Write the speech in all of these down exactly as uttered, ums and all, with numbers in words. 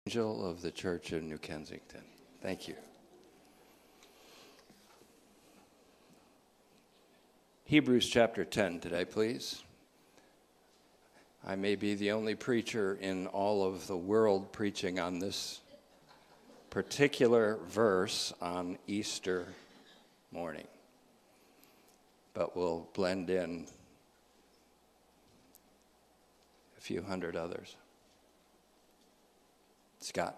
Angel of the Church of New Kensington. Thank you. Hebrews chapter ten today, please. I may be the only preacher in all of the world preaching on this particular verse on Easter morning, but we'll blend in a few hundred others. Scott.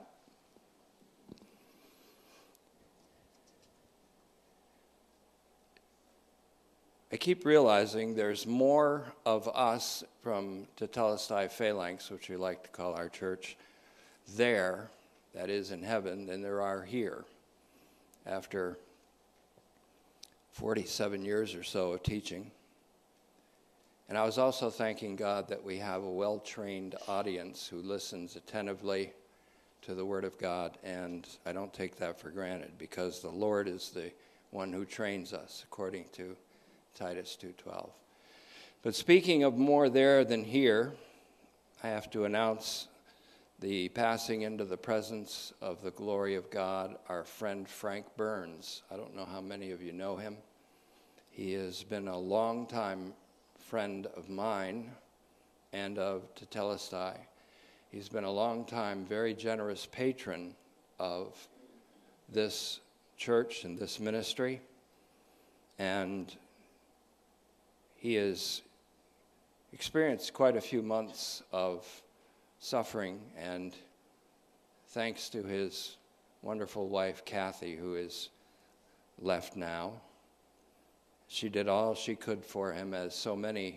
I keep realizing there's more of us from Tetelestai Phalanx, which we like to call our church, there, that is in heaven, than there are here. After forty-seven years or so of teaching. And I was also thanking God that we have a well-trained audience who listens attentively to the Word of God, and I don't take that for granted because the Lord is the one who trains us, according to Titus two twelve. But speaking of more there than here, I have to announce the passing into the presence of the glory of God, our friend Frank Burns. I don't know how many of you know him. He has been a long-time friend of mine and of Tetelestai. He's been a long-time, very generous patron of this church and this ministry, and he has experienced quite a few months of suffering, and thanks to his wonderful wife, Kathy, who is left now, she did all she could for him, as so many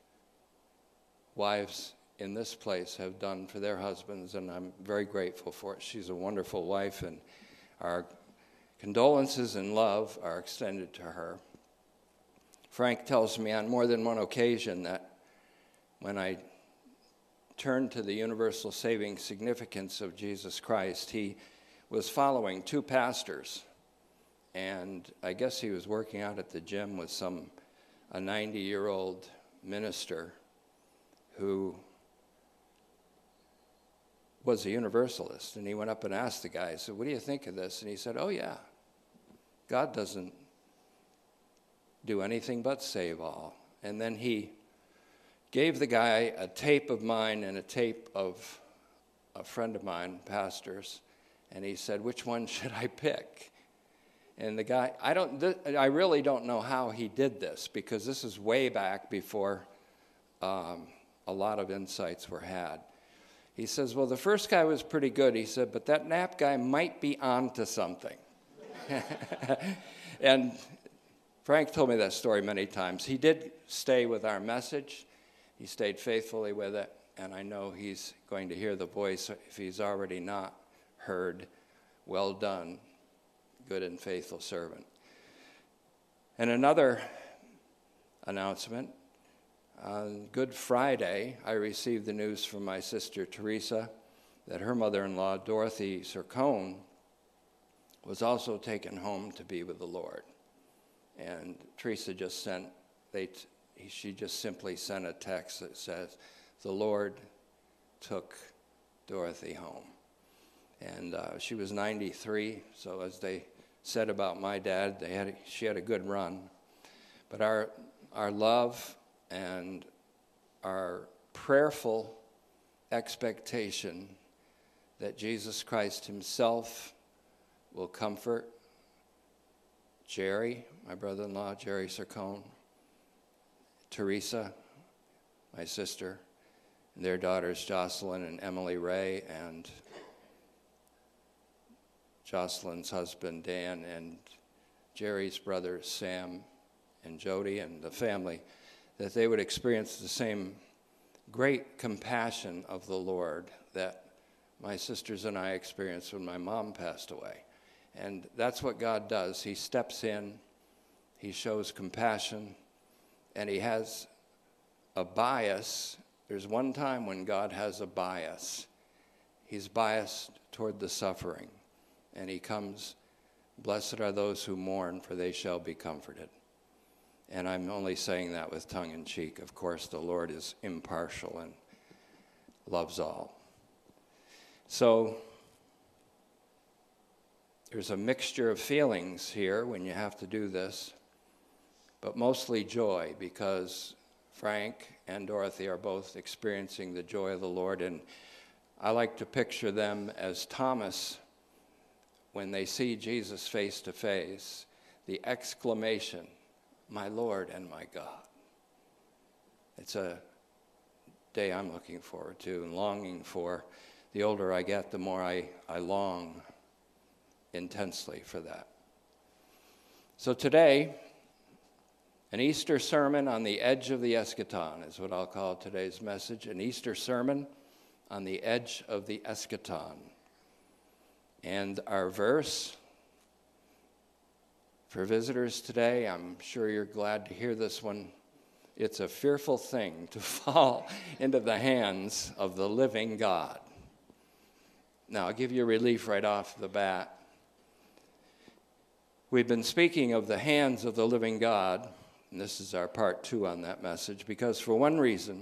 wives in this place have done for their husbands, and I'm very grateful for it. She's a wonderful wife, and our condolences and love are extended to her. Frank tells me on more than one occasion that when I turned to the universal saving significance of Jesus Christ, he was following two pastors, and I guess he was working out at the gym with some a ninety-year-old minister who was a universalist, and he went up and asked the guy, he said, "What do you think of this?" And he said, "Oh yeah, God doesn't do anything but save all." And then he gave the guy a tape of mine and a tape of a friend of mine, pastors, and he said, "Which one should I pick?" And the guy, I don't, th- I really don't know how he did this, because this is way back before um, a lot of insights were had. He says, "Well, the first guy was pretty good." He said, "But that Knapp guy might be on to something." And Frank told me that story many times. He did stay with our message. He stayed faithfully with it, and I know he's going to hear the voice if he's already not heard. "Well done, good and faithful servant." And another announcement. On Good Friday, I received the news from my sister Teresa that her mother-in-law, Dorothy Sircone, was also taken home to be with the Lord. And Teresa just sent, they, she just simply sent a text that says, "The Lord took Dorothy home." And uh, she was ninety-three, so as they said about my dad, they had she had a good run. But our our love and our prayerful expectation that Jesus Christ himself will comfort Jerry, my brother-in-law, Jerry Sircone, Teresa, my sister, and their daughters Jocelyn and Emily Ray, and Jocelyn's husband Dan, and Jerry's brothers Sam and Jody, and the family, that they would experience the same great compassion of the Lord that my sisters and I experienced when my mom passed away. And that's what God does. He steps in, he shows compassion, and he has a bias. There's one time when God has a bias. He's biased toward the suffering. And he comes, "Blessed are those who mourn, for they shall be comforted." And I'm only saying that with tongue in cheek. Of course, the Lord is impartial and loves all. So There's a mixture of feelings here when you have to do this, but mostly joy, because Frank and Dorothy are both experiencing the joy of the Lord, and I like to picture them as Thomas when they see Jesus face to face, the exclamation, "My Lord and my God." It's a day I'm looking forward to and longing for. The older I get, the more I, I long intensely for that. So today, an Easter sermon on the edge of the eschaton is what I'll call today's message, an Easter sermon on the edge of the eschaton. And our verse for visitors today, I'm sure you're glad to hear this one. It's a fearful thing to fall into the hands of the living God. Now, I'll give you relief right off the bat. We've been speaking of the hands of the living God, and this is our part two on that message, because for one reason,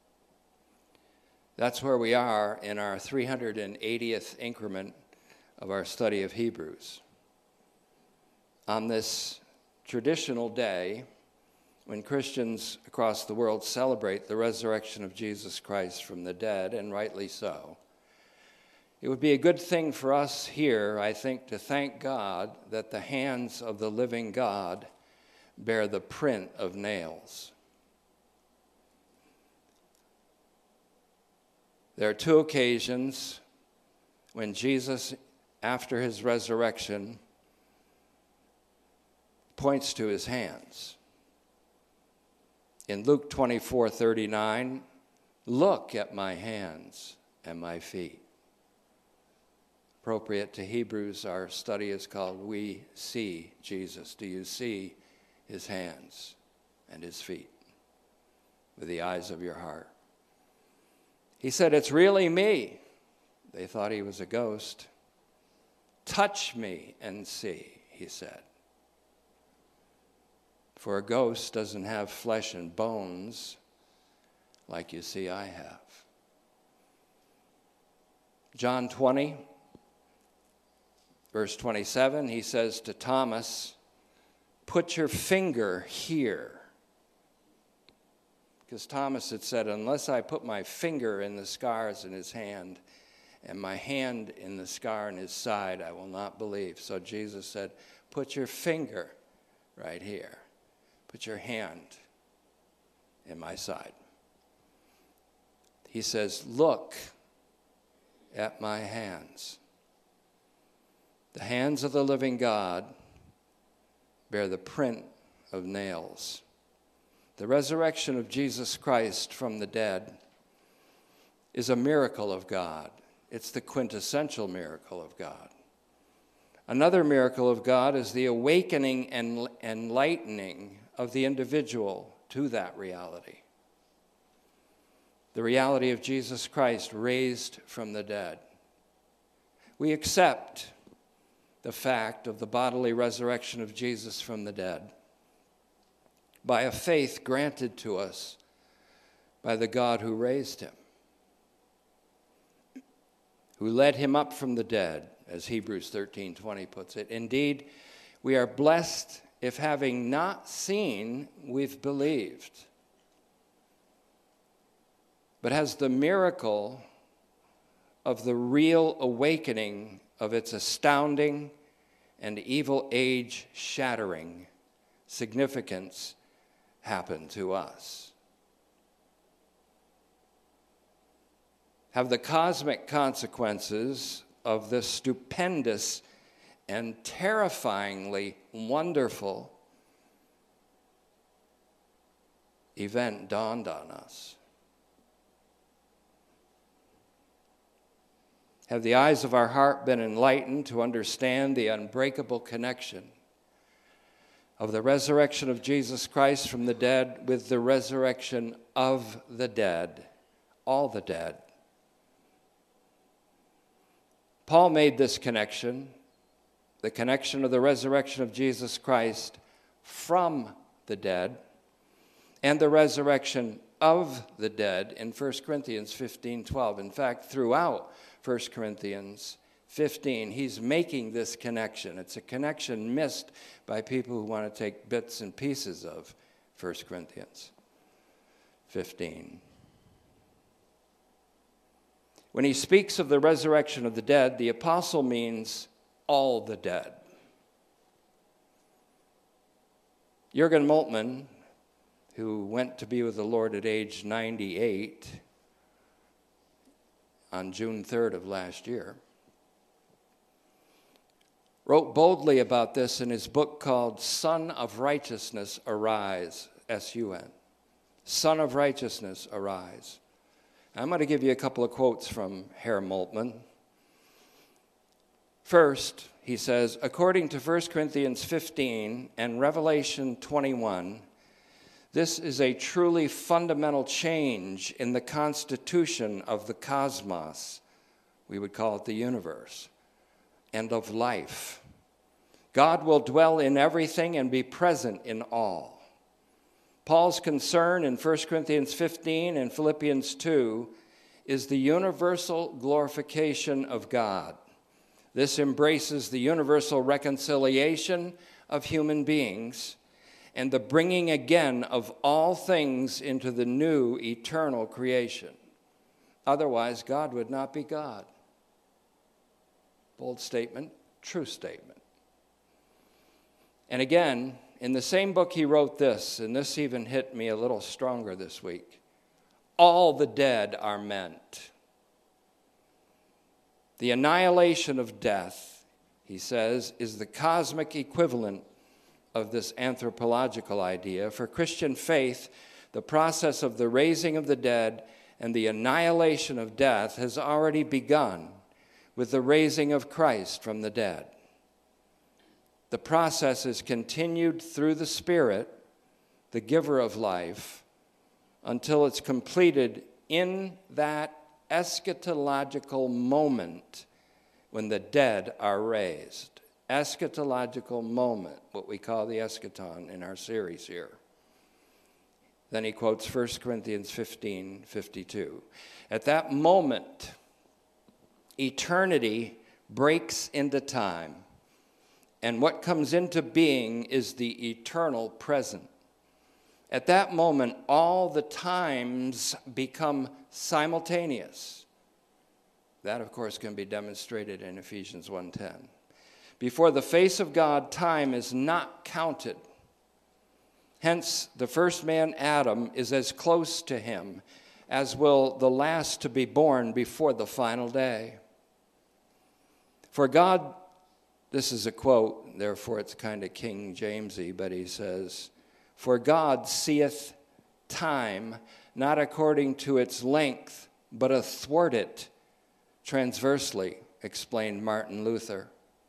that's where we are in our three hundred eightieth increment of our study of Hebrews. On this traditional day, when Christians across the world celebrate the resurrection of Jesus Christ from the dead, and rightly so, it would be a good thing for us here, I think, to thank God that the hands of the living God bear the print of nails. There are two occasions when Jesus, after his resurrection, points to his hands. In Luke twenty-four thirty-nine, "Look at my hands and my feet." Appropriate to Hebrews, our study is called "We See Jesus." Do you see his hands and his feet with the eyes of your heart? He said, "It's really me." They thought he was a ghost. "Touch me and see," he said. For a ghost doesn't have flesh and bones like you see I have. John twenty, verse twenty-seven, he says to Thomas, "Put your finger here." Because Thomas had said, "Unless I put my finger in the scars in his hand and my hand in the scar in his side, I will not believe." So Jesus said, "Put your finger right here. Put your hand in my side." He says, "Look at my hands." The hands of the living God bear the print of nails. The resurrection of Jesus Christ from the dead is a miracle of God. It's the quintessential miracle of God. Another miracle of God is the awakening and enlightening of the individual to that reality. The reality of Jesus Christ raised from the dead. We accept the fact of the bodily resurrection of Jesus from the dead by a faith granted to us by the God who raised him, who led him up from the dead, as Hebrews thirteen twenty puts it. Indeed, we are blessed if, having not seen, we've believed. But has the miracle of the real awakening of its astounding and evil age shattering significance happened to us? Have the cosmic consequences of this stupendous and terrifyingly wonderful event dawned on us? Have the eyes of our heart been enlightened to understand the unbreakable connection of the resurrection of Jesus Christ from the dead with the resurrection of the dead, all the dead? Paul made this connection, the connection of the resurrection of Jesus Christ from the dead and the resurrection of the dead in First Corinthians fifteen twelve. In fact, throughout First Corinthians fifteen. He's making this connection. It's a connection missed by people who want to take bits and pieces of First Corinthians fifteen. When he speaks of the resurrection of the dead, the apostle means all the dead. Jürgen Moltmann, who went to be with the Lord at age ninety-eight on June third of last year, wrote boldly about this in his book called Son of Righteousness Arise, S U N. Son of Righteousness Arise. I'm going to give you a couple of quotes from Herr Moltmann. First, he says, according to First Corinthians fifteen and Revelation twenty-one, this is a truly fundamental change in the constitution of the cosmos. We would call it the universe, and of life. God will dwell in everything and be present in all. Paul's concern in First Corinthians fifteen and Philippians two is the universal glorification of God. This embraces the universal reconciliation of human beings and the bringing again of all things into the new eternal creation. Otherwise, God would not be God. Bold statement, true statement. And again, in the same book he wrote this, and this even hit me a little stronger this week. All the dead are meant. The annihilation of death, he says, is the cosmic equivalent of this anthropological idea. For Christian faith, the process of the raising of the dead and the annihilation of death has already begun with the raising of Christ from the dead. The process is continued through the Spirit, the giver of life, until it's completed in that eschatological moment when the dead are raised. Eschatological moment, what we call the eschaton in our series here. Then he quotes First Corinthians fifteen fifty-two. At that moment, eternity breaks into time, and what comes into being is the eternal present. At that moment, all the times become simultaneous. That, of course, can be demonstrated in Ephesians one ten. Before the face of God, time is not counted. Hence, the first man, Adam, is as close to him as will the last to be born before the final day. For God, this is a quote, therefore it's kind of King Jamesy, but he says, for God seeth time not according to its length, but athwart it transversely, explained Martin Luther.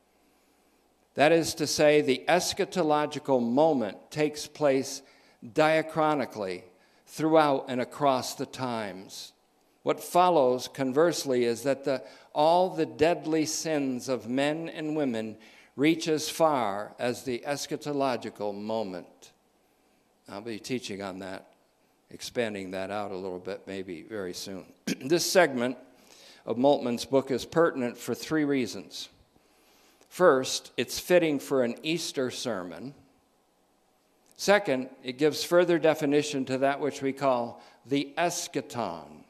That is to say, the eschatological moment takes place diachronically throughout and across the times. What follows, conversely, is that the, all the deadly sins of men and women reach as far as the eschatological moment. I'll be teaching on that, expanding that out a little bit maybe very soon. This segment of Moltmann's book is pertinent for three reasons. First, it's fitting for an Easter sermon. Second, it gives further definition to that which we call the eschaton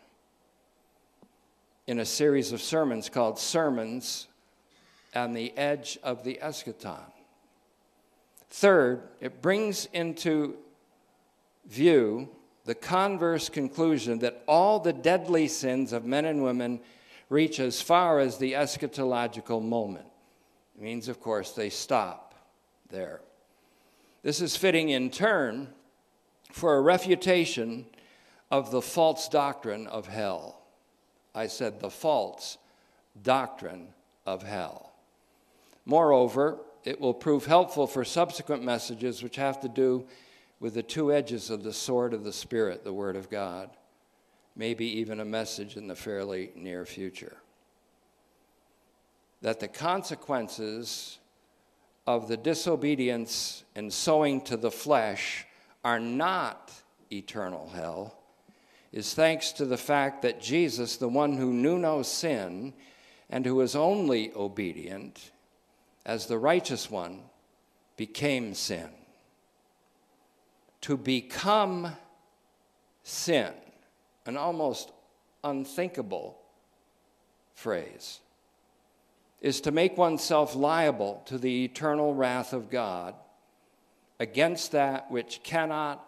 in a series of sermons called Sermons on the Edge of the Eschaton. Third, it brings into view the converse conclusion that all the deadly sins of men and women reach as far as the eschatological moment. It means, of course, they stop there. This is fitting in turn for a refutation of the false doctrine of hell. I said the false doctrine of hell. Moreover, it will prove helpful for subsequent messages which have to do with the two edges of the sword of the Spirit, the Word of God. Maybe even a message in the fairly near future. That the consequences of the disobedience and sowing to the flesh are not eternal hell is thanks to the fact that Jesus, the one who knew no sin, and who was only obedient as the righteous one became sin. To become sin, an almost unthinkable phrase, is to make oneself liable to the eternal wrath of God against that which cannot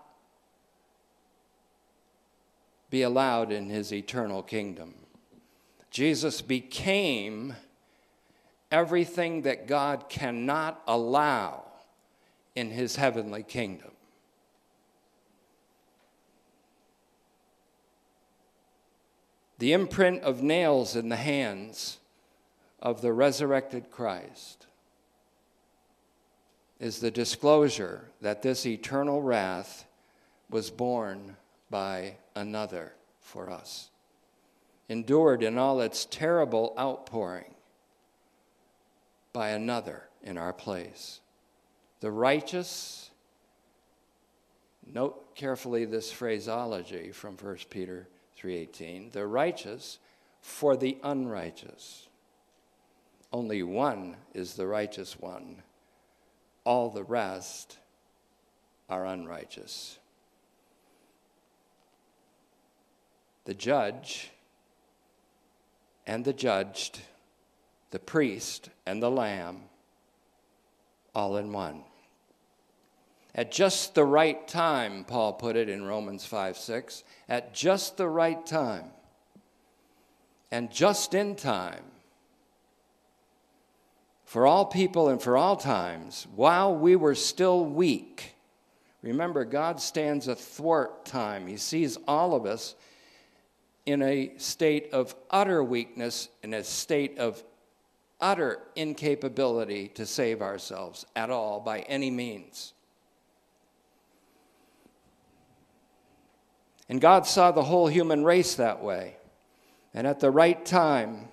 be allowed in his eternal kingdom. Jesus became everything that God cannot allow in his heavenly kingdom. The imprint of nails in the hands of the resurrected Christ is the disclosure that this eternal wrath was borne by another for us, endured in all its terrible outpouring by another in our place. The righteous, note carefully this phraseology from First Peter three eighteen, the righteous for the unrighteous. Only one is the righteous one. All the rest are unrighteous. The judge and the judged, the priest and the lamb, all in one. At just the right time, Paul put it in Romans five six, at just the right time, and just in time, for all people and for all times, while we were still weak. Remember, God stands athwart time. He sees all of us in a state of utter weakness, in a state of utter incapability to save ourselves at all by any means. And God saw the whole human race that way. And at the right time,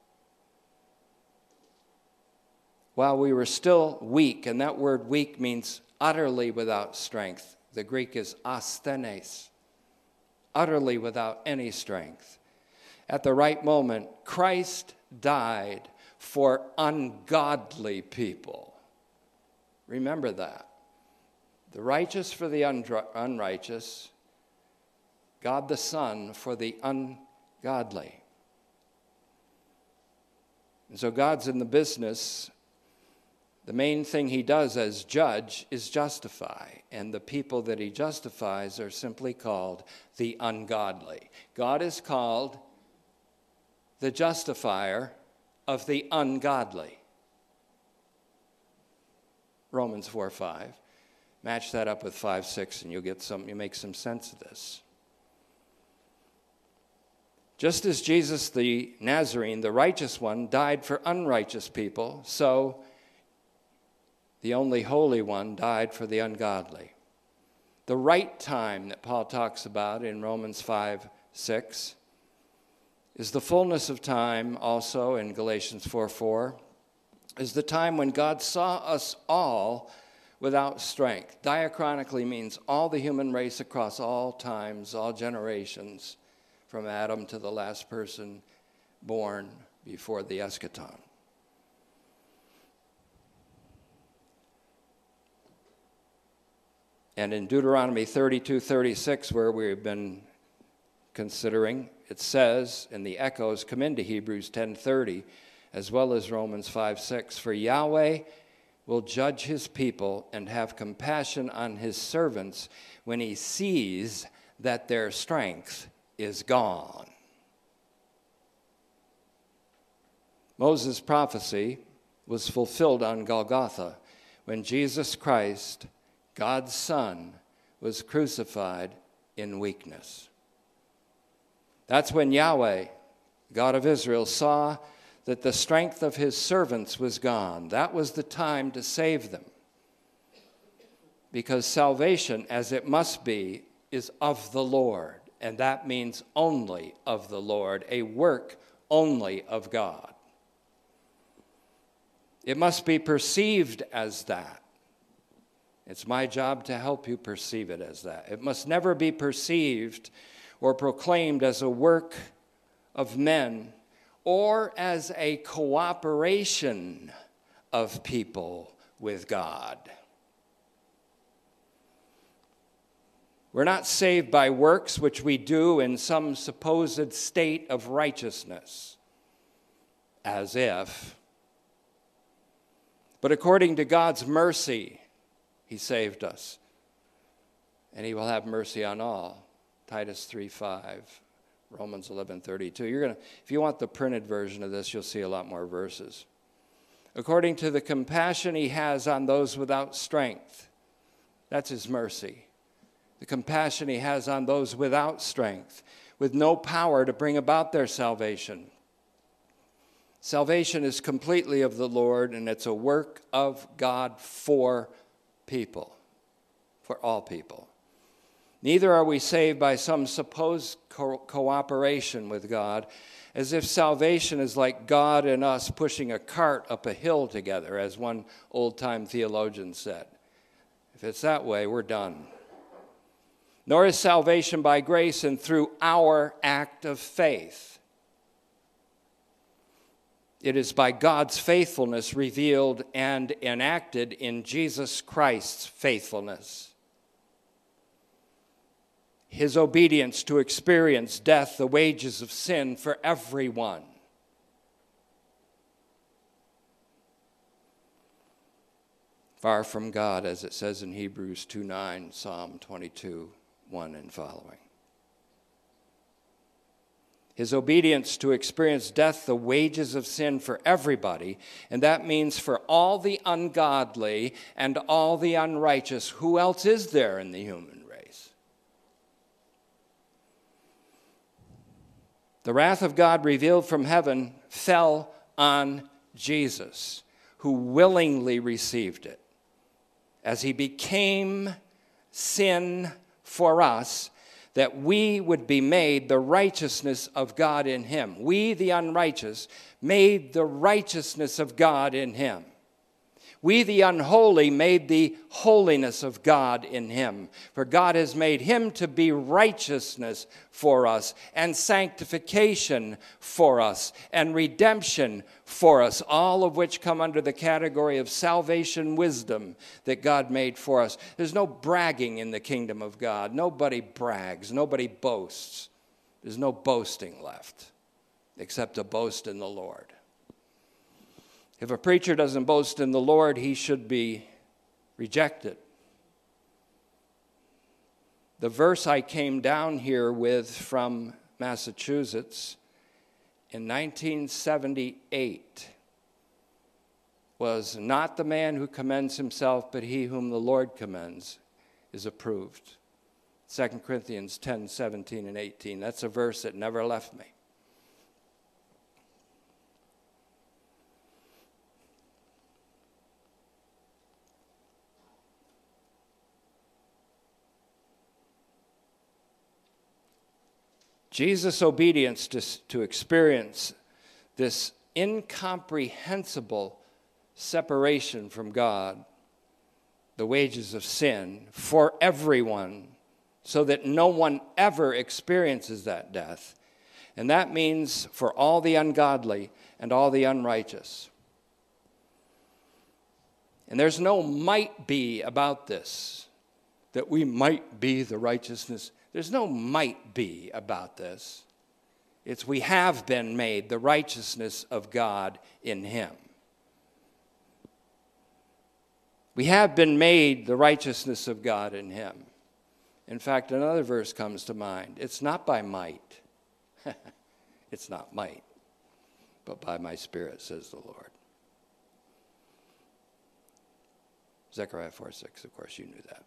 while we were still weak, and that word weak means utterly without strength. The Greek is asthenes, utterly without any strength. At the right moment, Christ died for ungodly people. Remember that. The righteous for the unrighteous, God the Son for the ungodly. And so God's in the business. The main thing he does as judge is justify, and the people that he justifies are simply called the ungodly. God is called the justifier of the ungodly. Romans four five. Match that up with five six, and you'll get some, you make some sense of this. Just as Jesus the Nazarene, the righteous one, died for unrighteous people, so the only holy one died for the ungodly. The right time that Paul talks about in Romans five six is the fullness of time also in Galatians four four, is the time when God saw us all without strength. Diachronically means all the human race across all times, all generations, from Adam to the last person born before the eschaton. And in Deuteronomy thirty-two thirty-six, where we've been considering, it says, and the echoes come into Hebrews ten thirty, as well as Romans five six, for Yahweh will judge his people and have compassion on his servants when he sees that their strength is gone. Moses' prophecy was fulfilled on Golgotha when Jesus Christ, God's Son, was crucified in weakness. That's when Yahweh, God of Israel, saw that the strength of his servants was gone. That was the time to save them. Because salvation, as it must be, is of the Lord. And that means only of the Lord, a work only of God. It must be perceived as that. It's my job to help you perceive it as that. It must never be perceived or proclaimed as a work of men or as a cooperation of people with God. We're not saved by works which we do in some supposed state of righteousness, as if, but according to God's mercy, he saved us, and he will have mercy on all. Titus three five, Romans eleven thirty-two. You're gonna, if you want the printed version of this, you'll see a lot more verses. According to the compassion he has on those without strength. That's his mercy. The compassion he has on those without strength, with no power to bring about their salvation. Salvation is completely of the Lord, and it's a work of God for people, for all people. Neither are we saved by some supposed co- cooperation with God, as if salvation is like God and us pushing a cart up a hill together, as one old-time theologian said. If it's that way, we're done. Nor is salvation by grace and through our act of faith. It is by God's faithfulness revealed and enacted in Jesus Christ's faithfulness. His obedience to experience death, the wages of sin for everyone. Far from God, as it says in Hebrews two nine, Psalm twenty-two one and following. His obedience to experience death, the wages of sin for everybody, and that means for all the ungodly and all the unrighteous. Who else is there in the human race? The wrath of God revealed from heaven fell on Jesus, who willingly received it, as he became sin for us, that we would be made the righteousness of God in him. We, the unrighteous, made the righteousness of God in him. We, the unholy, made the holiness of God in him. For God has made him to be righteousness for us, and sanctification for us, and redemption for us, all of which come under the category of salvation wisdom that God made for us. There's no bragging in the kingdom of God. Nobody brags. Nobody boasts. There's no boasting left, except to boast in the Lord. If a preacher doesn't boast in the Lord, he should be rejected. The verse I came down here with from Massachusetts in nineteen seventy-eight was, "Not the man who commends himself, but he whom the Lord commends is approved." Second Corinthians ten seventeen and eighteen. That's a verse that never left me. Jesus' obedience to, to experience this incomprehensible separation from God, the wages of sin, for everyone, so that no one ever experiences that death. And that means for all the ungodly and all the unrighteous. And there's no might be about this, that we might be the righteousness. There's no might be about this. It's we have been made the righteousness of God in him. We have been made the righteousness of God in him. In fact, another verse comes to mind. It's not by might. It's not might, but by my Spirit, says the Lord. Zechariah four six, of course, you knew that.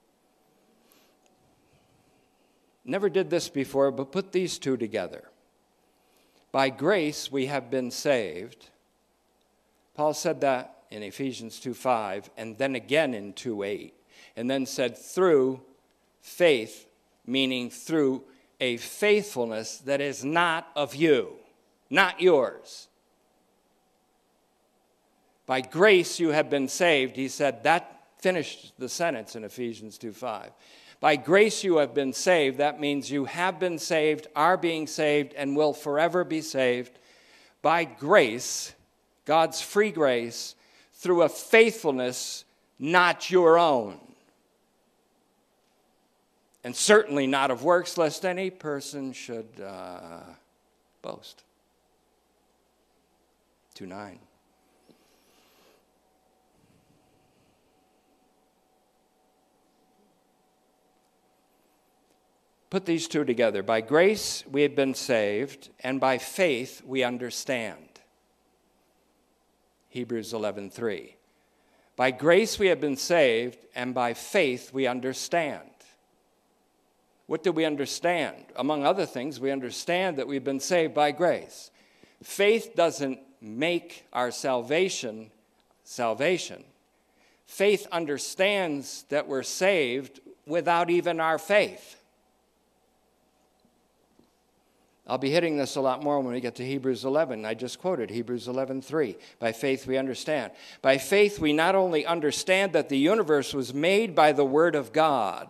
Never did this before, but put these two together. By grace we have been saved. Paul said that in Ephesians two five, and then again in two eight, and then said through faith, meaning through a faithfulness that is not of you, not yours. By grace you have been saved, he said. That finished the sentence in Ephesians two five. By grace you have been saved. That means you have been saved, are being saved, and will forever be saved by grace, God's free grace, through a faithfulness not your own. And certainly not of works, lest any person should uh, boast. two nine. Put these two together. By grace we have been saved, and by faith we understand. Hebrews eleven three. By grace we have been saved, and by faith we understand. What do we understand? Among other things, we understand that we've been saved by grace. Faith doesn't make our salvation salvation. Faith understands that we're saved without even our faith. I'll be hitting this a lot more when we get to Hebrews eleven. I just quoted Hebrews eleven three. By faith we understand. By faith we not only understand that the universe was made by the Word of God,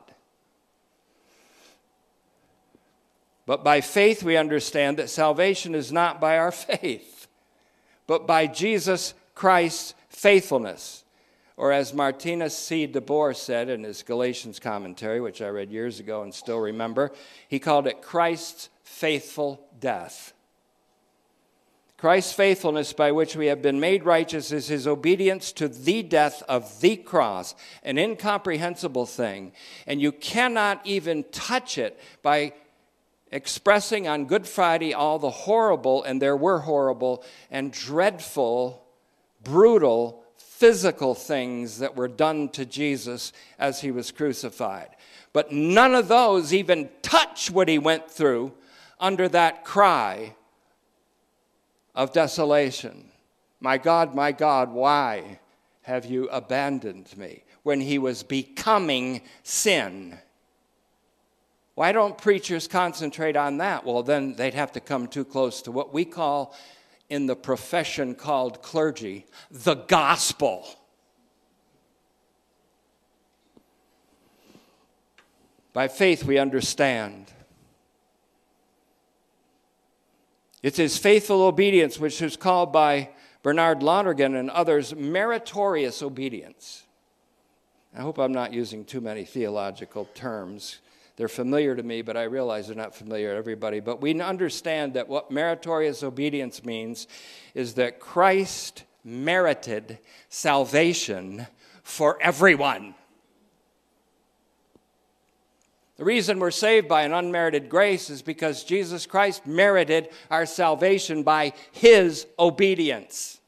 but by faith we understand that salvation is not by our faith, but by Jesus Christ's faithfulness. Or as Martinus C. de Boer said in his Galatians commentary, which I read years ago and still remember, he called it Christ's faithful death. Christ's faithfulness by which we have been made righteous is his obedience to the death of the cross, an incomprehensible thing, and you cannot even touch it by expressing on Good Friday all the horrible, and there were horrible and dreadful, brutal, physical things that were done to Jesus as he was crucified. But none of those even touch what he went through under that cry of desolation. My God, my God, why have you abandoned me? When he was becoming sin. Why don't preachers concentrate on that? Well, then they'd have to come too close to what we call, in the profession called clergy, the gospel. By faith we understand. It's his faithful obedience, which is called by Bernard Lonergan and others meritorious obedience. I hope I'm not using too many theological terms. They're familiar to me, but I realize they're not familiar to everybody. But we understand that what meritorious obedience means is that Christ merited salvation for everyone. The reason we're saved by an unmerited grace is because Jesus Christ merited our salvation by his obedience.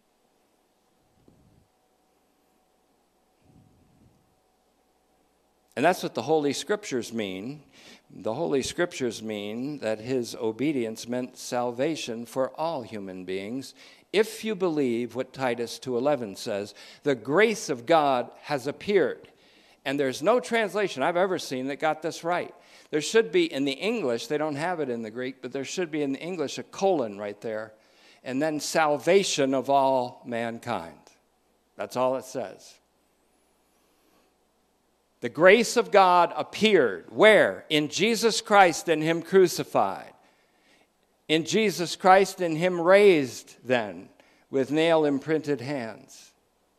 And that's what the Holy Scriptures mean. The Holy Scriptures mean that his obedience meant salvation for all human beings. If you believe what Titus two eleven says, the grace of God has appeared. And there's no translation I've ever seen that got this right. There should be in the English, they don't have it in the Greek, but there should be in the English a colon right there. And then salvation of all mankind. That's all it says. The grace of God appeared. Where? In Jesus Christ and him crucified. In Jesus Christ and him raised then with nail-imprinted hands.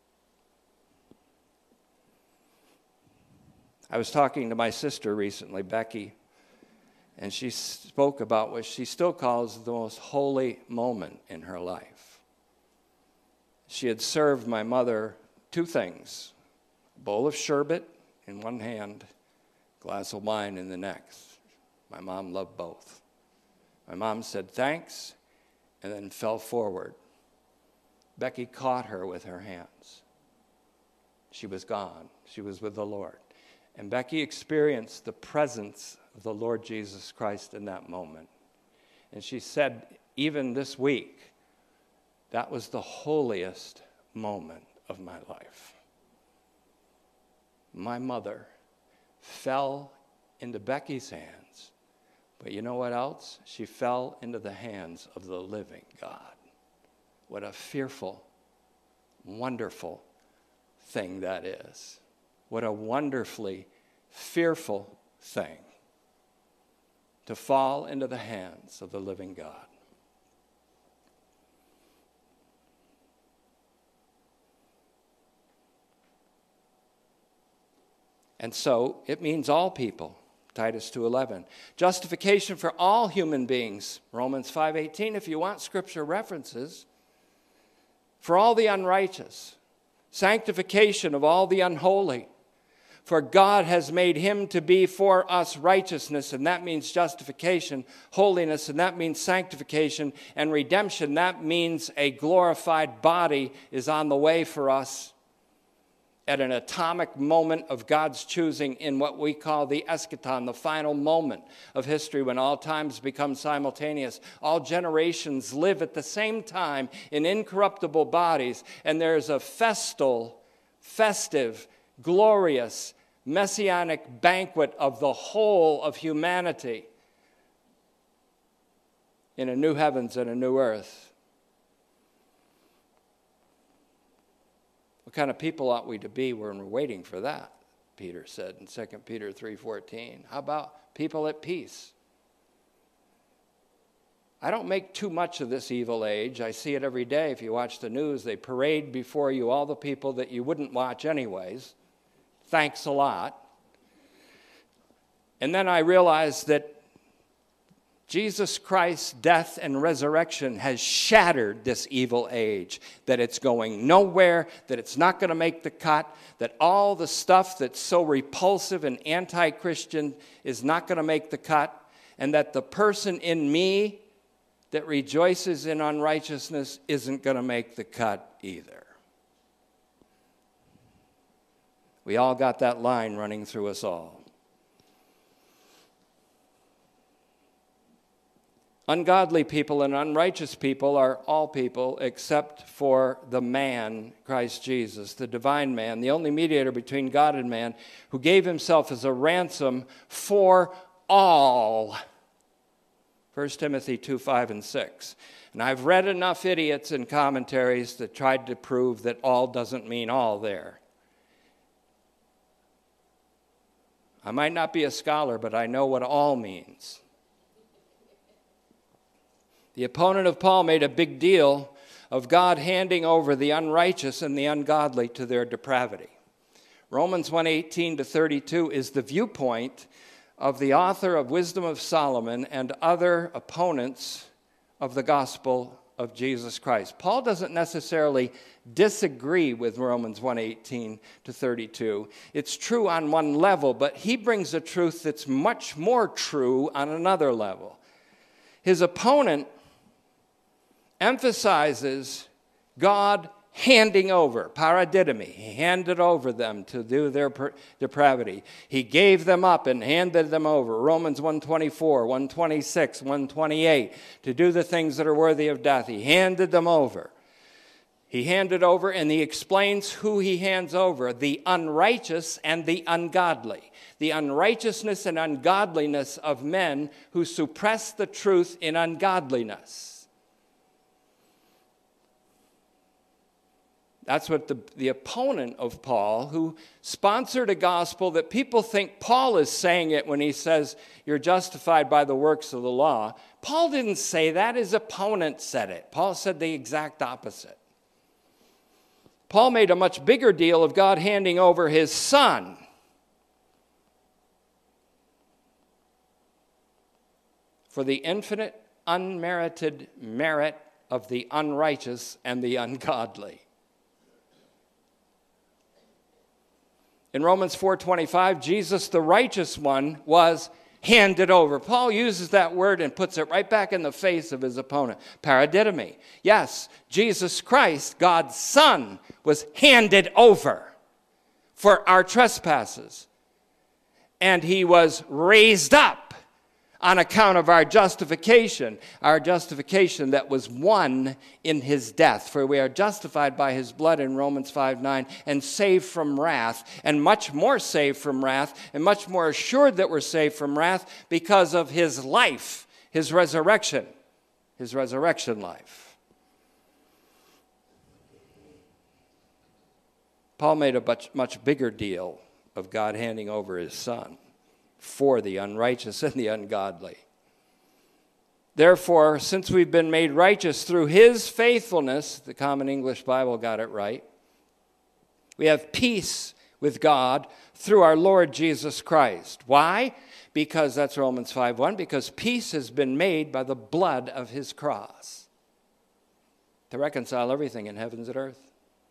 I was talking to my sister recently, Becky, and she spoke about what she still calls the most holy moment in her life. She had served my mother two things, a bowl of sherbet in one hand, a glass of wine in the next. My mom loved both. My mom said thanks and then fell forward. Becky caught her with her hands. She was gone. She was with the Lord. And Becky experienced the presence of the Lord Jesus Christ in that moment. And she said, even this week, that was the holiest moment of my life. My mother fell into Becky's hands. But you know what else? She fell into the hands of the living God. What a fearful, wonderful thing that is. What a wonderfully fearful thing to fall into the hands of the living God. And so it means all people, Titus two eleven. Justification for all human beings, Romans five eighteen, if you want scripture references. For all the unrighteous, sanctification of all the unholy. For God has made him to be for us righteousness, and that means justification, holiness, and that means sanctification, and redemption. That means a glorified body is on the way for us at an atomic moment of God's choosing in what we call the eschaton, the final moment of history when all times become simultaneous. All generations live at the same time in incorruptible bodies, and there's a festal, festive, glorious, messianic banquet of the whole of humanity in a new heavens and a new earth. What kind of people ought we to be when we're waiting for that? Peter said in Second Peter three fourteen. How about people at peace? I don't make too much of this evil age. I see it every day. If you watch the news, they parade before you all the people that you wouldn't watch anyways. Thanks a lot. And then I realized that Jesus Christ's death and resurrection has shattered this evil age, that it's going nowhere, that it's not going to make the cut, that all the stuff that's so repulsive and anti-Christian is not going to make the cut, and that the person in me that rejoices in unrighteousness isn't going to make the cut either. We all got that line running through us all. Ungodly people and unrighteous people are all people except for the man, Christ Jesus, the divine man, the only mediator between God and man, who gave himself as a ransom for all. First Timothy two, five, and six. And I've read enough idiots and commentaries that tried to prove that all doesn't mean all there. I might not be a scholar, but I know what all means. The opponent of Paul made a big deal of God handing over the unrighteous and the ungodly to their depravity. Romans one eighteen to thirty-two is the viewpoint of the author of Wisdom of Solomon and other opponents of the gospel of Jesus Christ. Paul doesn't necessarily disagree with Romans one eighteen to thirty-two. It's true on one level, but he brings a truth that's much more true on another level. His opponent emphasizes God handing over, paradidomi. He handed over them to do their per- depravity. He gave them up and handed them over. Romans one twenty-four, one twenty-six, one twenty-eight, to do the things that are worthy of death. He handed them over. He handed over, and he explains who he hands over: the unrighteous and the ungodly. The unrighteousness and ungodliness of men who suppress the truth in ungodliness. That's what the, the opponent of Paul, who sponsored a gospel that people think Paul is saying it when he says you're justified by the works of the law. Paul didn't say that. His opponent said it. Paul said the exact opposite. Paul made a much bigger deal of God handing over his son. For the infinite, unmerited merit of the unrighteous and the ungodly. In Romans four twenty-five, Jesus, the righteous one, was handed over. Paul uses that word and puts it right back in the face of his opponent. Paradidomi. Yes, Jesus Christ, God's Son, was handed over for our trespasses. And he was raised up on account of our justification, our justification that was won in his death. For we are justified by his blood in Romans five nine, and saved from wrath, and much more saved from wrath, and much more assured that we're saved from wrath because of his life, his resurrection, his resurrection life. Paul made a much, much bigger deal of God handing over his son for the unrighteous and the ungodly. Therefore, since we've been made righteous through his faithfulness, the Common English Bible got it right, we have peace with God through our Lord Jesus Christ. Why? Because that's Romans five one, because peace has been made by the blood of his cross to reconcile everything in heavens and earth.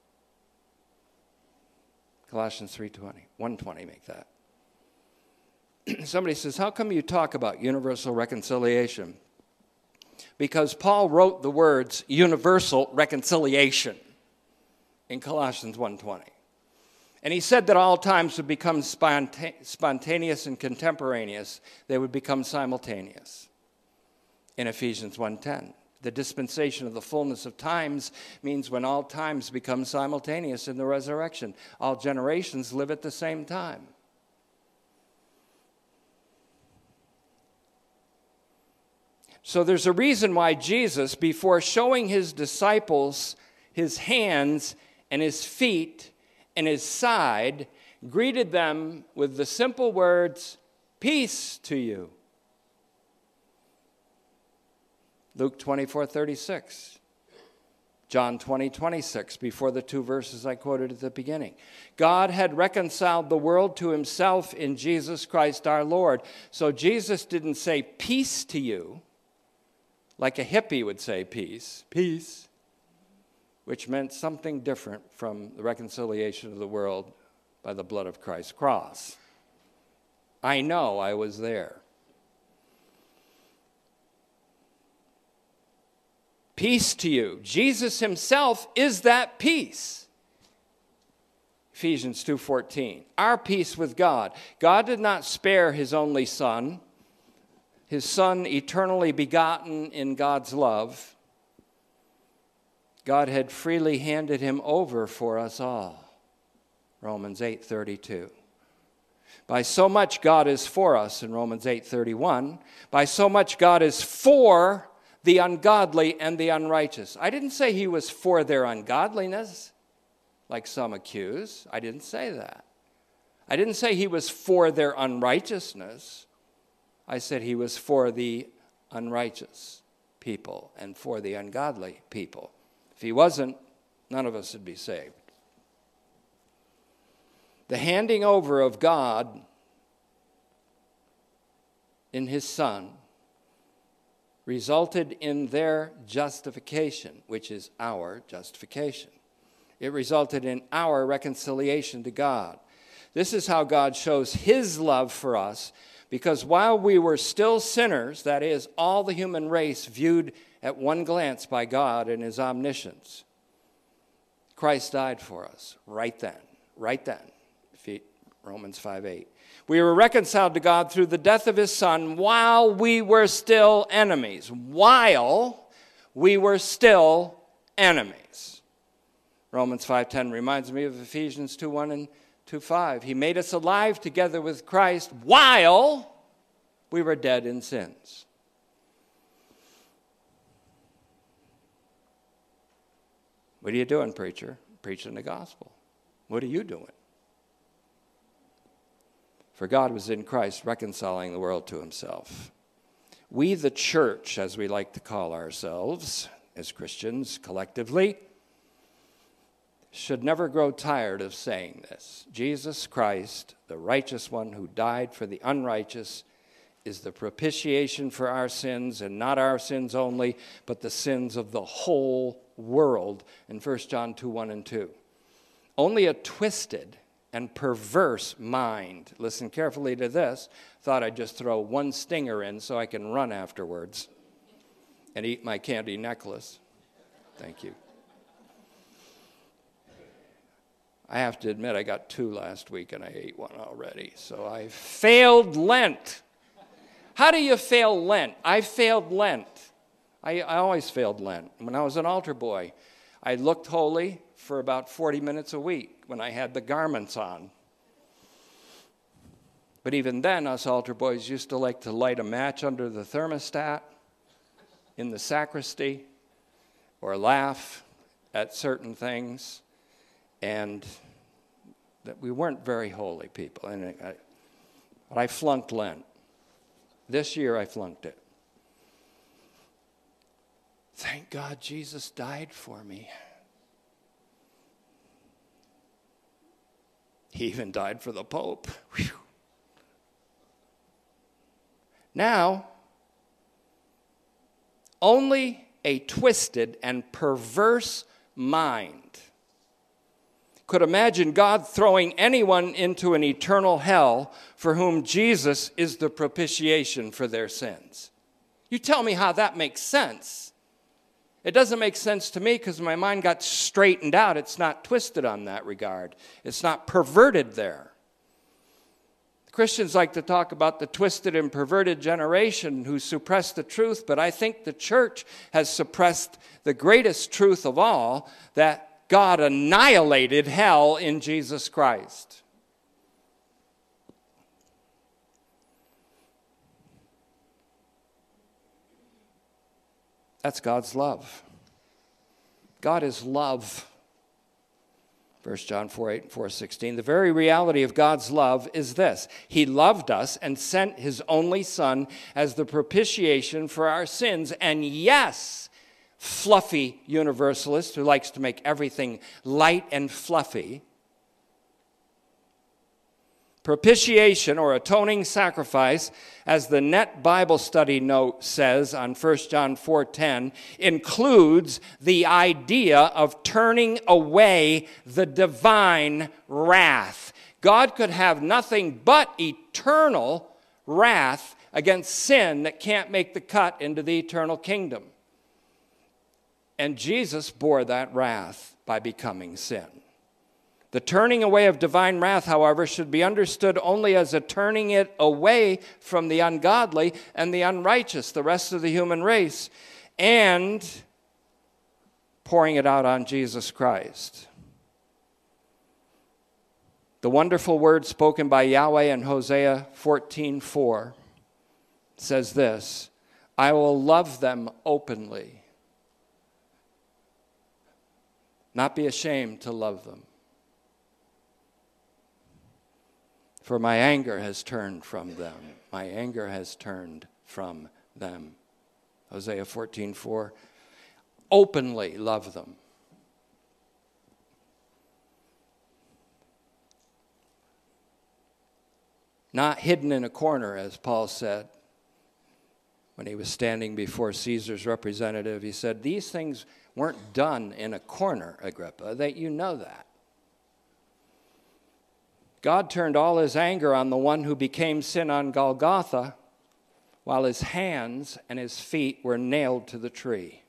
Colossians three twenty, one twenty make that. Somebody says, how come you talk about universal reconciliation? Because Paul wrote the words universal reconciliation in Colossians one twenty. And he said that all times would become sponta- spontaneous and contemporaneous. They would become simultaneous in Ephesians one ten. The dispensation of the fullness of times means when all times become simultaneous in the resurrection. All generations live at the same time. So there's a reason why Jesus, before showing his disciples his hands and his feet and his side, greeted them with the simple words, peace to you. Luke twenty-four thirty-six. John twenty twenty-six, before the two verses I quoted at the beginning. God had reconciled the world to himself in Jesus Christ our Lord. So Jesus didn't say peace to you, like a hippie would say peace, peace, which meant something different from the reconciliation of the world by the blood of Christ's cross. I know, I was there. Peace to you. Jesus himself is that peace. Ephesians two fourteen. Our peace with God. God did not spare his only Son, his Son eternally begotten in God's love. God had freely handed him over for us all. Romans eight thirty-two. By so much God is for us in Romans eight thirty-one. By so much God is for the ungodly and the unrighteous. I didn't say he was for their ungodliness, like some accuse. I didn't say that. I didn't say he was for their unrighteousness. I said he was for the unrighteous people and for the ungodly people. If he wasn't, none of us would be saved. The handing over of God in his Son resulted in their justification, which is our justification. It resulted in our reconciliation to God. This is how God shows his love for us, because while we were still sinners, that is, all the human race viewed at one glance by God in his omniscience, Christ died for us right then, right then. Romans five eight. We were reconciled to God through the death of his Son while we were still enemies. While we were still enemies. Romans five ten reminds me of Ephesians two one and two five. He made us alive together with Christ while we were dead in sins. What are you doing, preacher? Preaching the gospel. What are you doing? For God was in Christ reconciling the world to himself. We, the church, as we like to call ourselves, as Christians collectively, should never grow tired of saying this. Jesus Christ, the righteous one who died for the unrighteous, is the propitiation for our sins, and not our sins only, but the sins of the whole world, in First John two one and two. Only a twisted and perverse mind, listen carefully to this, thought I'd just throw one stinger in so I can run afterwards and eat my candy necklace. Thank you. I have to admit I got two last week and I ate one already, so I failed Lent. How do you fail Lent? I failed Lent. I, I always failed Lent. When I was an altar boy, I looked holy for about forty minutes a week when I had the garments on. But even then, us altar boys used to like to light a match under the thermostat in the sacristy or laugh at certain things, and that we weren't very holy people. And I, but I flunked Lent. This year I flunked it. Thank God Jesus died for me. He even died for the Pope. Whew. Now, only a twisted and perverse mind could imagine God throwing anyone into an eternal hell for whom Jesus is the propitiation for their sins. You tell me how that makes sense. It doesn't make sense to me because my mind got straightened out. It's not twisted on that regard. It's not perverted there. Christians like to talk about the twisted and perverted generation who suppress the truth, but I think the church has suppressed the greatest truth of all, that God annihilated hell in Jesus Christ. That's God's love. God is love. First John four eight and four sixteen. The very reality of God's love is this. He loved us and sent his only Son as the propitiation for our sins. And yes, fluffy universalist who likes to make everything light and fluffy, propitiation or atoning sacrifice, as the Net Bible Study note says on First John four ten, includes the idea of turning away the divine wrath. God could have nothing but eternal wrath against sin that can't make the cut into the eternal kingdom. And Jesus bore that wrath by becoming sin. The turning away of divine wrath, however, should be understood only as a turning it away from the ungodly and the unrighteous, the rest of the human race, and pouring it out on Jesus Christ. The wonderful word spoken by Yahweh in Hosea fourteen four says this, I will love them openly, not be ashamed to love them. For my anger has turned from them. My anger has turned from them. Hosea fourteen four. Openly love them. Not hidden in a corner, as Paul said when he was standing before Caesar's representative. He said, these things weren't done in a corner, Agrippa, that you know that. God turned all his anger on the one who became sin on Golgotha, while his hands and his feet were nailed to the tree.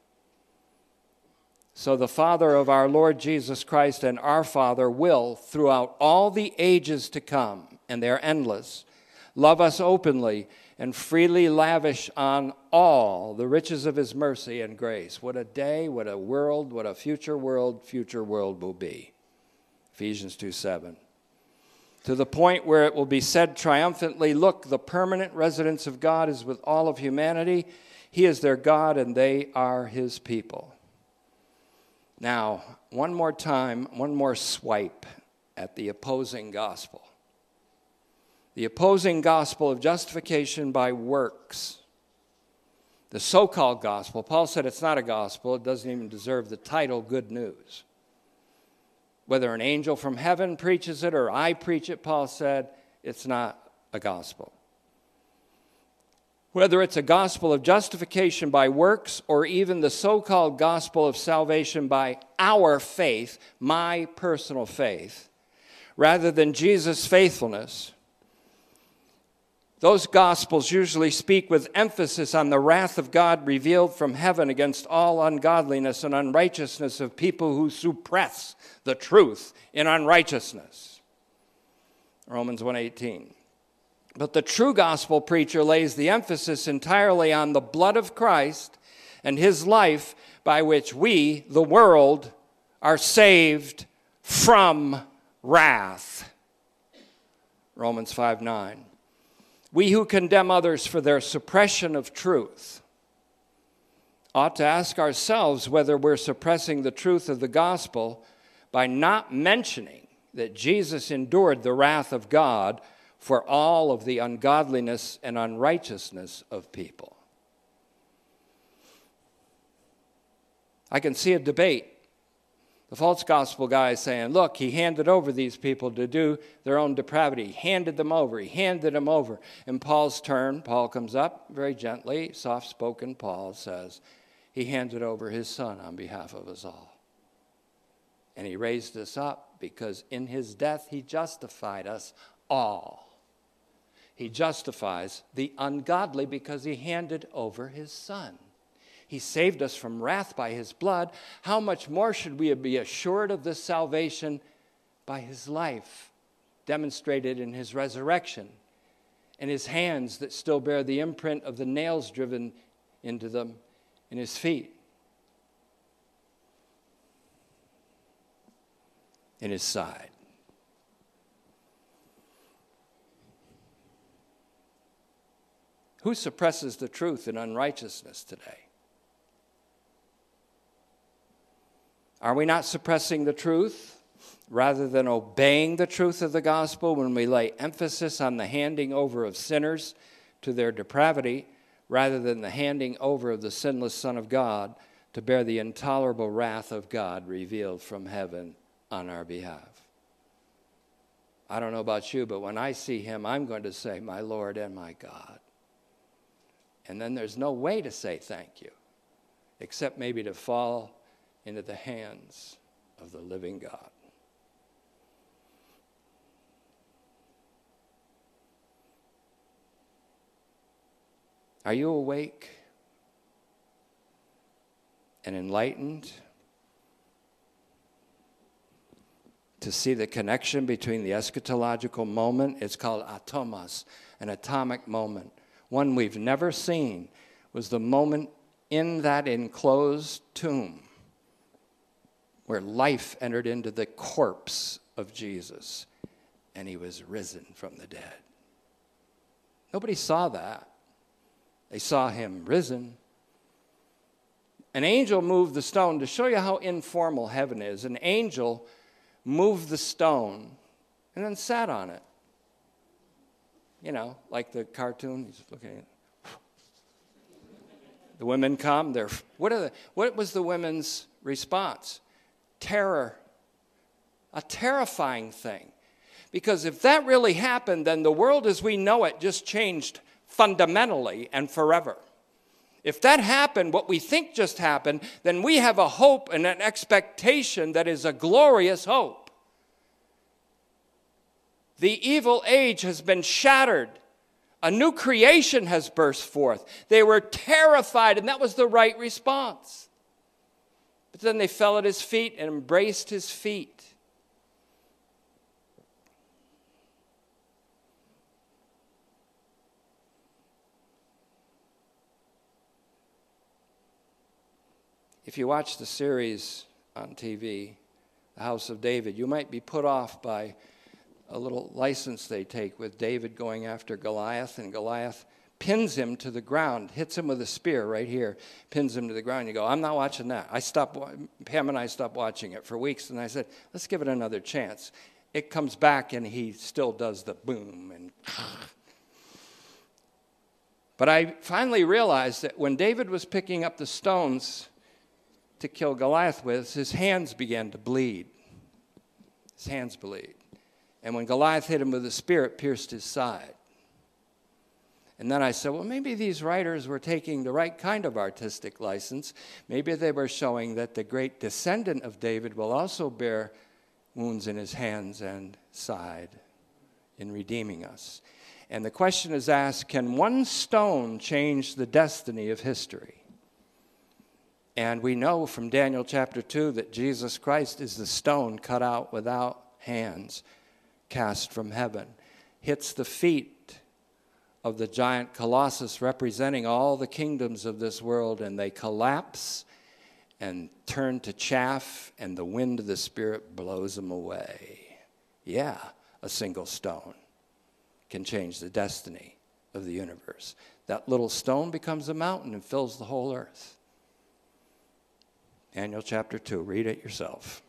So the Father of our Lord Jesus Christ and our Father will, throughout all the ages to come, and they're endless, love us openly and freely lavish on all the riches of his mercy and grace. What a day, what a world, what a future world, future world will be. Ephesians two seven. To the point where it will be said triumphantly, look, the permanent residence of God is with all of humanity. He is their God and they are his people. Now, one more time, one more swipe at the opposing gospel. The opposing gospel of justification by works. The so-called gospel, Paul said it's not a gospel. It doesn't even deserve the title good news. Whether an angel from heaven preaches it or I preach it, Paul said, it's not a gospel. Whether it's a gospel of justification by works or even the so-called gospel of salvation by our faith, my personal faith, rather than Jesus' faithfulness, those gospels usually speak with emphasis on the wrath of God revealed from heaven against all ungodliness and unrighteousness of people who suppress the truth in unrighteousness. Romans one eighteen. But the true gospel preacher lays the emphasis entirely on the blood of Christ and his life by which we, the world, are saved from wrath. Romans five nine. We who condemn others for their suppression of truth ought to ask ourselves whether we're suppressing the truth of the gospel by not mentioning that Jesus endured the wrath of God for all of the ungodliness and unrighteousness of people. I can see a debate The false gospel guy is saying, look, he handed over these people to do their own depravity. He handed them over. He handed them over. In Paul's turn, Paul comes up very gently, soft-spoken Paul says, he handed over his son on behalf of us all. And he raised us up because in his death he justified us all. He justifies the ungodly because he handed over his son. He saved us from wrath by his blood. How much more should we be assured of this salvation by his life, demonstrated in his resurrection, and his hands that still bear the imprint of the nails driven into them, in his feet, in his side. Who suppresses the truth in unrighteousness today? Are we not suppressing the truth rather than obeying the truth of the gospel when we lay emphasis on the handing over of sinners to their depravity rather than the handing over of the sinless Son of God to bear the intolerable wrath of God revealed from heaven on our behalf? I don't know about you, but when I see him, I'm going to say, my Lord and my God. And then there's no way to say thank you, except maybe to fall into the hands of the living God. Are you awake and enlightened to see the connection between the eschatological moment? It's called atomos, an atomic moment. One we've never seen was the moment in that enclosed tomb where life entered into the corpse of Jesus, and he was risen from the dead. Nobody saw that. They saw him risen. An angel moved the stone. To show you how informal heaven is, an angel moved the stone and then sat on it. You know, like the cartoon, he's looking at it. The women come, they're, what, are the, what was the women's response? Terror. A terrifying thing. Because if that really happened, then the world as we know it just changed fundamentally and forever. If that happened, what we think just happened, then we have a hope and an expectation that is a glorious hope. The evil age has been shattered. A new creation has burst forth. They were terrified, and that was the right response. But then they fell at his feet and embraced his feet. If you watch the series on T V, The House of David, you might be put off by a little license they take with David going after Goliath, and Goliath pins him to the ground, hits him with a spear right here, pins him to the ground. You go, I'm not watching that. I stopped, Pam and I stopped watching it for weeks, and I said, let's give it another chance. It comes back, and he still does the boom. and. But I finally realized that when David was picking up the stones to kill Goliath with, his hands began to bleed. His hands bleed. And when Goliath hit him with a spear, it pierced his side. And then I said, well, maybe these writers were taking the right kind of artistic license. Maybe they were showing that the great descendant of David will also bear wounds in his hands and side in redeeming us. And the question is asked, can one stone change the destiny of history? And we know from Daniel chapter two that Jesus Christ is the stone cut out without hands, cast from heaven, hits the feet of the giant Colossus representing all the kingdoms of this world, and they collapse and turn to chaff, and the wind of the Spirit blows them away. Yeah, a single stone can change the destiny of the universe. That little stone becomes a mountain and fills the whole earth. Daniel chapter two, read it yourself.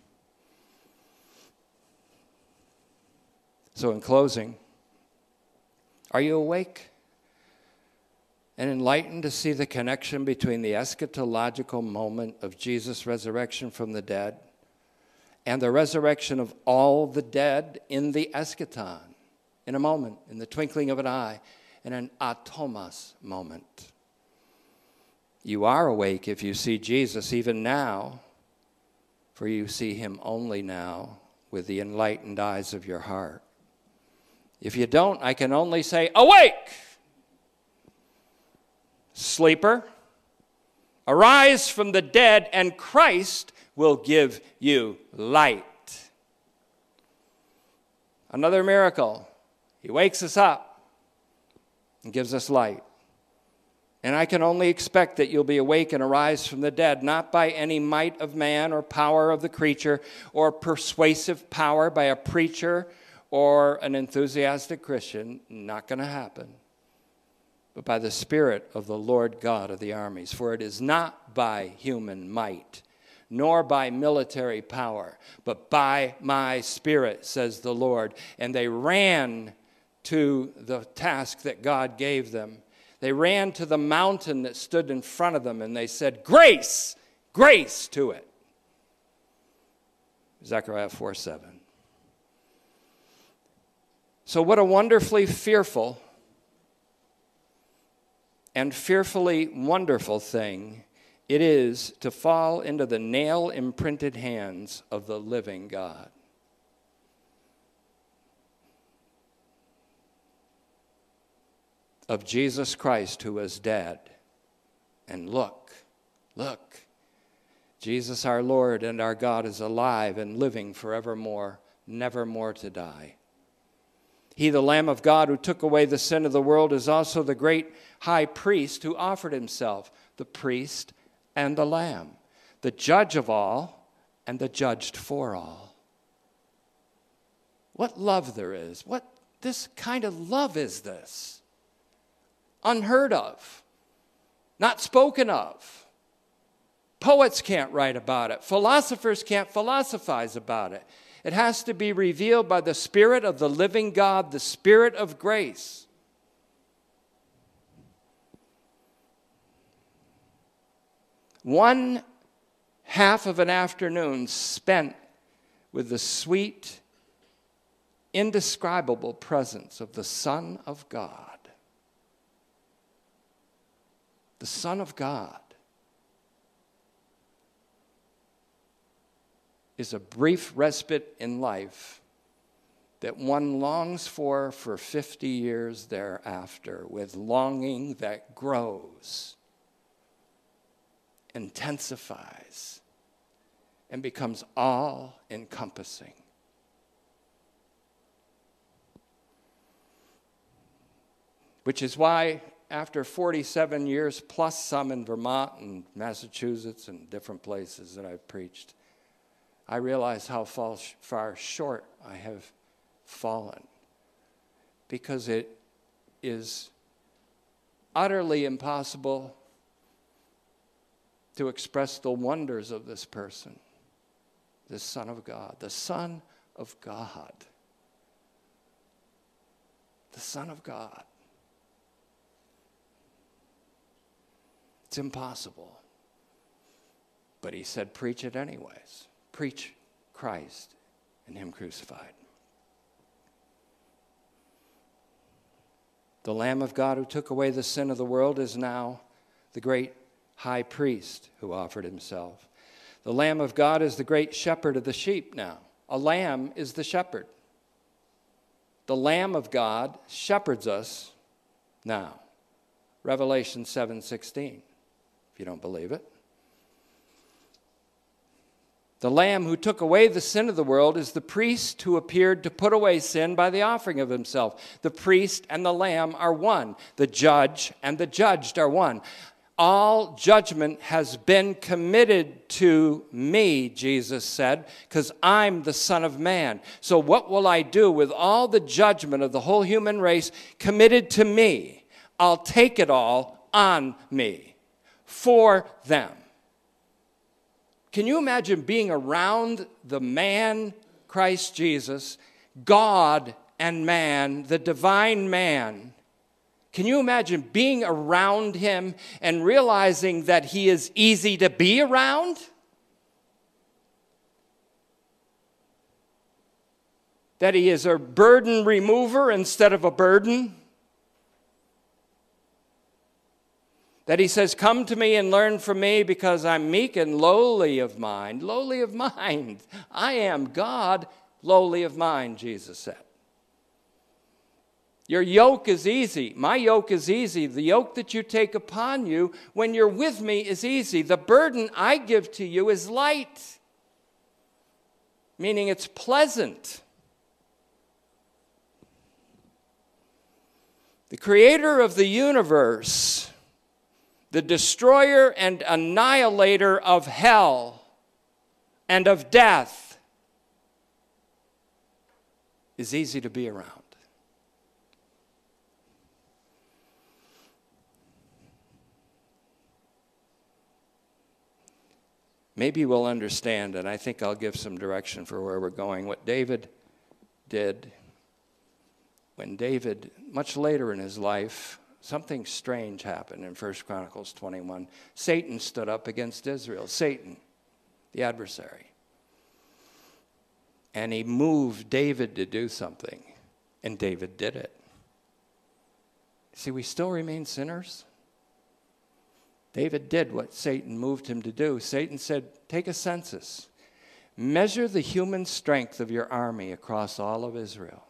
So in closing, are you awake and enlightened to see the connection between the eschatological moment of Jesus' resurrection from the dead and the resurrection of all the dead in the eschaton, in a moment, in the twinkling of an eye, in an atomos moment. You are awake if you see Jesus even now, for you see him only now with the enlightened eyes of your heart. If you don't, I can only say, awake! Sleeper, arise from the dead, and Christ will give you light. Another miracle. He wakes us up and gives us light. And I can only expect that you'll be awake and arise from the dead, not by any might of man or power of the creature or persuasive power by a preacher or an enthusiastic Christian. Not going to happen. But by the Spirit of the Lord God of the armies. For it is not by human might, nor by military power, but by my Spirit, says the Lord. And they ran to the task that God gave them. They ran to the mountain that stood in front of them, and they said, grace, grace to it. Zechariah four seven. So what a wonderfully fearful and fearfully wonderful thing it is to fall into the nail-imprinted hands of the living God. Of Jesus Christ, who was dead. And look, look, Jesus our Lord and our God is alive and living forevermore, nevermore to die. He, the Lamb of God, who took away the sin of the world, is also the great high priest who offered himself, the priest and the Lamb, the judge of all and the judged for all. What love there is. What this kind of love is this? Unheard of, not spoken of. Poets can't write about it. Philosophers can't philosophize about it. It has to be revealed by the Spirit of the living God, the Spirit of grace. One half of an afternoon spent with the sweet, indescribable presence of the Son of God. The Son of God is a brief respite in life that one longs for for fifty years thereafter, with longing that grows, intensifies, and becomes all-encompassing. Which is why, after forty-seven years, plus some in Vermont and Massachusetts and different places that I've preached, I realize how far short I have fallen, because it is utterly impossible to express the wonders of this person, this Son of God, the Son of God, the Son of God. It's impossible. But he said, preach it anyways. Preach Christ and him crucified. The Lamb of God who took away the sin of the world is now the great high priest who offered himself. The Lamb of God is the great shepherd of the sheep now. A lamb is the shepherd. The Lamb of God shepherds us now. Revelation seven sixteen. You don't believe it. The Lamb who took away the sin of the world is the priest who appeared to put away sin by the offering of himself. The priest and the Lamb are one. The judge and the judged are one. All judgment has been committed to me, Jesus said, because I'm the Son of Man. So what will I do with all the judgment of the whole human race committed to me? I'll take it all on me. For them. Can you imagine being around the man, Christ Jesus, God and man, the divine man? Can you imagine being around him and realizing that he is easy to be around? that he is a burden remover instead of a burden. That he says, come to me and learn from me because I'm meek and lowly of mind. Lowly of mind. I am God, lowly of mind, Jesus said. Your yoke is easy. My yoke is easy. The yoke that you take upon you when you're with me is easy. The burden I give to you is light, meaning it's pleasant. The creator of the universe, the destroyer and annihilator of hell and of death, is easy to be around. Maybe we'll understand, and I think I'll give some direction for where we're going, what David did when David, much later in his life, something strange happened in First Chronicles twenty-one. Satan stood up against Israel. Satan, the adversary. And he moved David to do something, and David did it. See, we still remain sinners. David did what Satan moved him to do. Satan said, take a census. Measure the human strength of your army across all of Israel.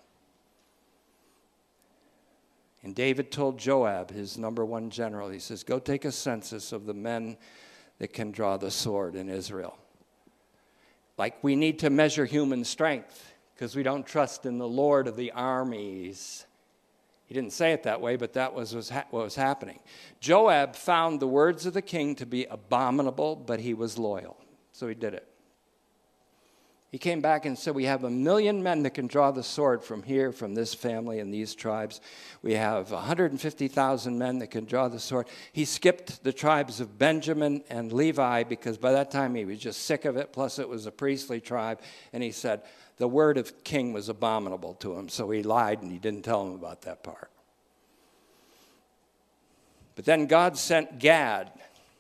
And David told Joab, his number one general, he says, go take a census of the men that can draw the sword in Israel. Like we need to measure human strength because we don't trust in the Lord of the armies. He didn't say it that way, but that was what was happening. Joab found the words of the king to be abominable, but he was loyal. So he did it. He came back and said, we have a million men that can draw the sword from here, from this family and these tribes. We have one hundred fifty thousand men that can draw the sword. He skipped the tribes of Benjamin and Levi because by that time he was just sick of it, plus it was a priestly tribe. And he said the word of king was abominable to him, so he lied and he didn't tell him about that part. But then God sent Gad,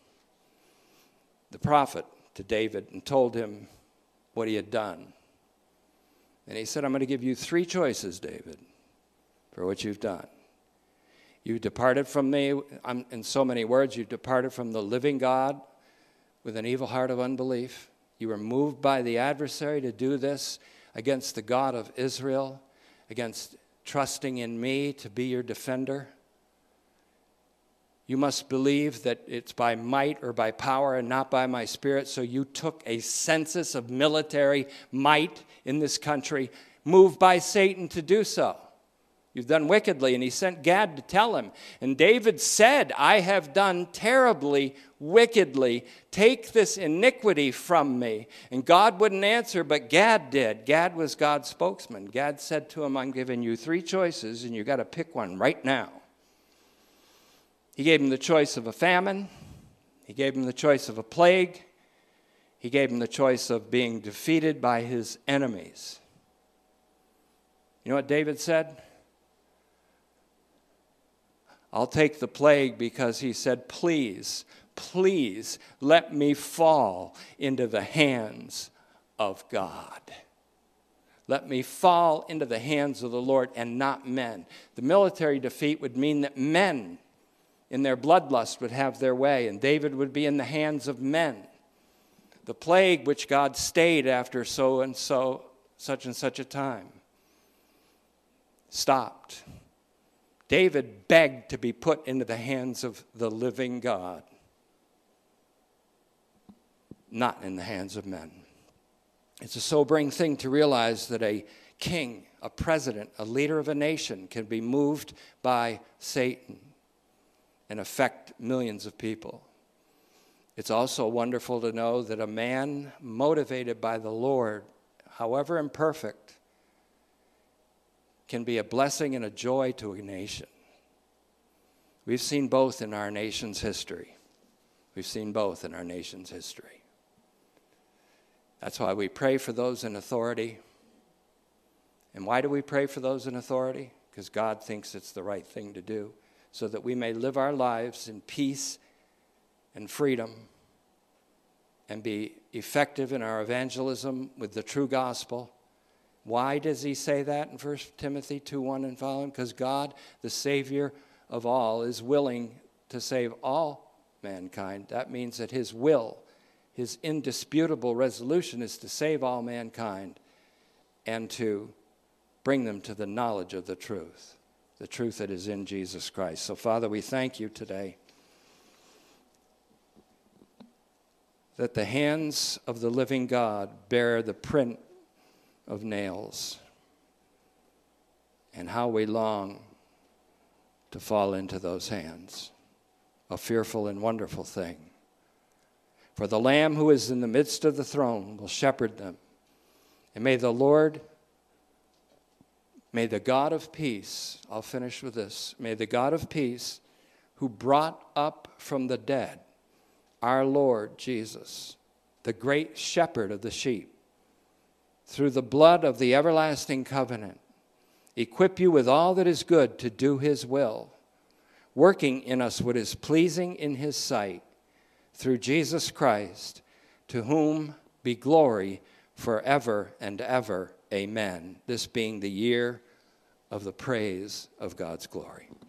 the prophet, to David and told him what he had done. And he said, I'm going to give you three choices, David, for what you've done. You departed from me, I'm, in so many words, you departed from the living God with an evil heart of unbelief. You were moved by the adversary to do this against the God of Israel, against trusting in me to be your defender. You must believe that it's by might or by power and not by my spirit. So you took a census of military might in this country, moved by Satan to do so. You've done wickedly. And he sent Gad to tell him. And David said, I have done terribly, wickedly. Take this iniquity from me. And God wouldn't answer, but Gad did. Gad was God's spokesman. Gad said to him, I'm giving you three choices, and you got to pick one right now. He gave him the choice of a famine. He gave him the choice of a plague. He gave him the choice of being defeated by his enemies. You know what David said? I'll take the plague because he said, please, please let me fall into the hands of God. Let me fall into the hands of the Lord and not men. The military defeat would mean that men in their bloodlust would have their way, and David would be in the hands of men. The plague which God stayed after so and so, such and such a time, stopped. David begged to be put into the hands of the living God, not in the hands of men. It's a sobering thing to realize that a king, a president, a leader of a nation can be moved by Satan and affect millions of people. It's also wonderful to know that a man motivated by the Lord, however imperfect, can be a blessing and a joy to a nation. We've seen both in our nation's history. We've seen both in our nation's history. That's why we pray for those in authority. And why do we pray for those in authority? Because God thinks it's the right thing to do, so that we may live our lives in peace and freedom and be effective in our evangelism with the true gospel Why does he say that in First Timothy two one and following? Because God, the Savior of all, is willing to save all mankind. That means that his will, his indisputable resolution is to save all mankind and to bring them to the knowledge of the truth, the truth that is in Jesus Christ. So, Father, we thank you today that the hands of the living God bear the print of nails, and how we long to fall into those hands. A fearful and wonderful thing. For the Lamb who is in the midst of the throne will shepherd them. And may the Lord, may the God of peace, I'll finish with this, may the God of peace who brought up from the dead our Lord Jesus, the great shepherd of the sheep, through the blood of the everlasting covenant, equip you with all that is good to do his will, working in us what is pleasing in his sight, through Jesus Christ, to whom be glory forever and ever. Amen. This being the year of the praise of God's glory.